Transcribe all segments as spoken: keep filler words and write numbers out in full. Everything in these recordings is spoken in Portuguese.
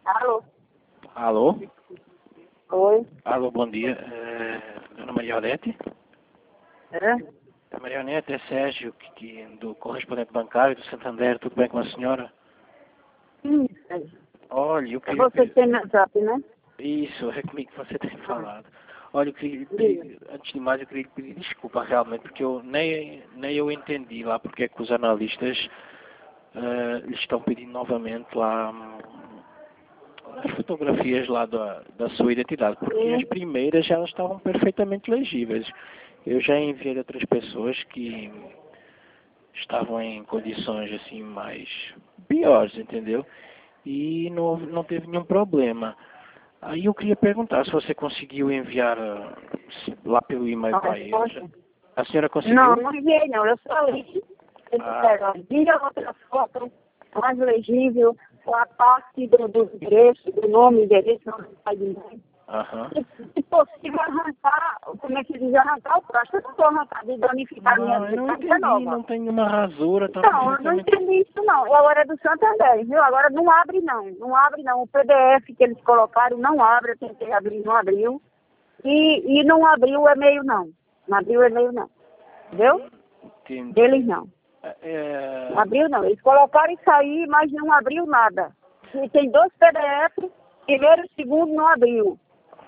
Alô? Alô? Oi? Alô, bom dia. É, dona Marionete? É? A Marionete é Sérgio, que, que, do correspondente bancário do Santander. Tudo bem com a senhora? Sim, Sérgio. Olha, eu É queria... você que tem meu zap, né? Isso, é comigo que você tem falado. Olha, eu queria lhe Diga. pedir, antes de mais, eu queria lhe pedir desculpa realmente, porque eu nem, nem eu entendi lá porque é que os analistas eh, lhe estão pedindo novamente lá hum, as fotografias lá da, da sua identidade, porque Sim. as primeiras elas estavam perfeitamente legíveis. Eu já enviei outras pessoas que estavam em condições assim mais piores, entendeu? E não, houve- não teve nenhum problema. Aí eu queria perguntar se você conseguiu enviar ah, se- lá pelo e-mail A para eles. resposta? A senhora Não, conseguiu? não enviei não. Eu só li. Eles Ah, disseram, envia outra foto mais legível com a parte do, do endereço, do nome, endereço, não sai de ninguém. aham. Se, se possível, arrancar, como é que diz, arrancar o prazo. Eu não estou arrancado de danificar minha Não, eu não vida entendi, nova. não tem nenhuma rasura, está Não, eu não perfeitamente... entendi isso não. E agora é do Santander, viu? Agora não abre não, não abre não. O P D F que eles colocaram não abre, eu tentei abrir, não abriu. E, e não abriu o e-mail não. Não abriu o e-mail não. Entendeu? Entendi. Deles não. É, Não abriu não. Eles colocaram isso aí, mas não abriu nada. E tem dois P D F, primeiro e segundo não abriu.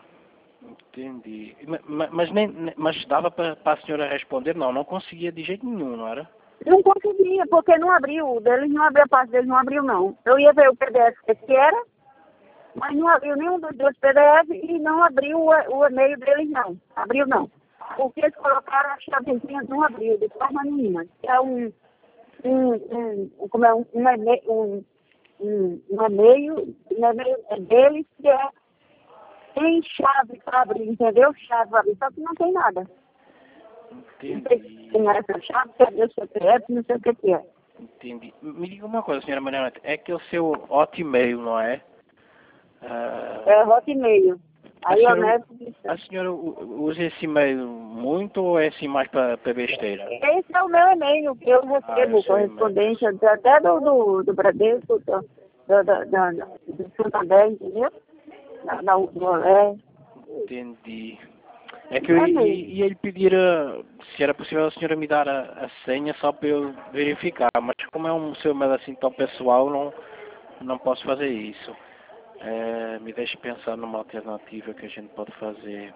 entendi. Ma- ma- Mas, nem, nem- mas dava para a senhora responder? Não, não conseguia de jeito nenhum, não era? Não conseguia, porque não abriu. O deles não abriu, a parte deles não abriu não. Eu ia ver o P D F que era, mas não abriu nenhum dos dois P D F e não abriu o, o e-mail deles não. Abriu não. Porque eles colocaram as chavezinhas, não abriu, de forma nenhuma. É um, um, um, um- como é, um, um, e-mail, um, um, um e-mail, um e-mail é deles que é, tem chave para abrir, entendeu? Chave para abrir, só que não tem nada. Não sei se Entendi. tem essa chave, cadê o C P F, não sei o que que é. Entendi. Me diga uma coisa, senhora Mariana, é que o seu Hotmail, não é? Ah, É Hotmail. a Aí eu senhora, nego. a senhora u- usa esse e-mail muito ou é assim mais para besteira? Esse é o meu e-mail, que eu Ah, é o recebo seu e-mail. correspondência até do, do, do Bradesco, do, do, do, do, do Santander, entendeu? Da, da, do Olé. Entendi. É que eu É ia, mesmo. ia lhe pedir ah, se era possível a senhora me dar a, a senha só para eu verificar, mas como é um seu e-mail assim tão pessoal, não, não posso fazer isso. É, me deixe pensar numa alternativa que a gente pode fazer.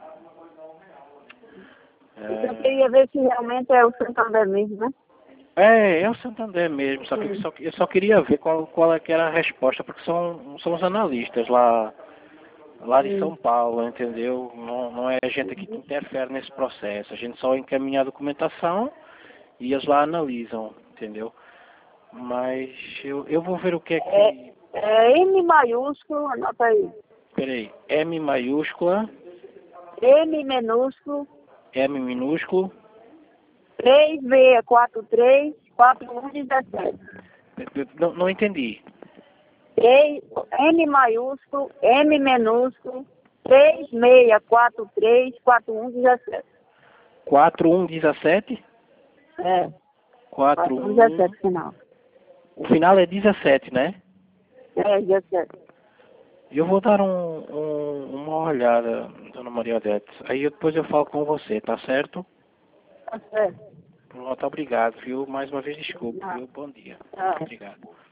Eu queria É, ver se realmente é o Santander mesmo, né? é, é o Santander mesmo, só que eu Sim. só, eu só queria ver qual, qual é que era a resposta, porque são, são os analistas lá, lá de Sim. São Paulo, entendeu? Não, não é a gente aqui que interfere nesse processo, a gente só encaminha a documentação e eles lá analisam, entendeu? Mas eu, eu vou ver o que é É, que... é M maiúsculo, anota aí. Peraí, M maiúscula, M minúsculo, M minúsculo, três seis quatro três quatro um um sete. não, não entendi. três, M maiúsculo, M minúsculo, três seis quatro três quatro um um sete. quatro um um sete? É, quatro quatro um um um... sete final. O final é dezessete, né? É, dezessete. Eu vou dar um, um, uma olhada, dona Maria Odete. Aí eu- depois eu falo com você, tá certo? Tá certo. Pronto, obrigado, viu? Mais uma vez desculpe, Tá. viu? Bom dia. Tá. Obrigado.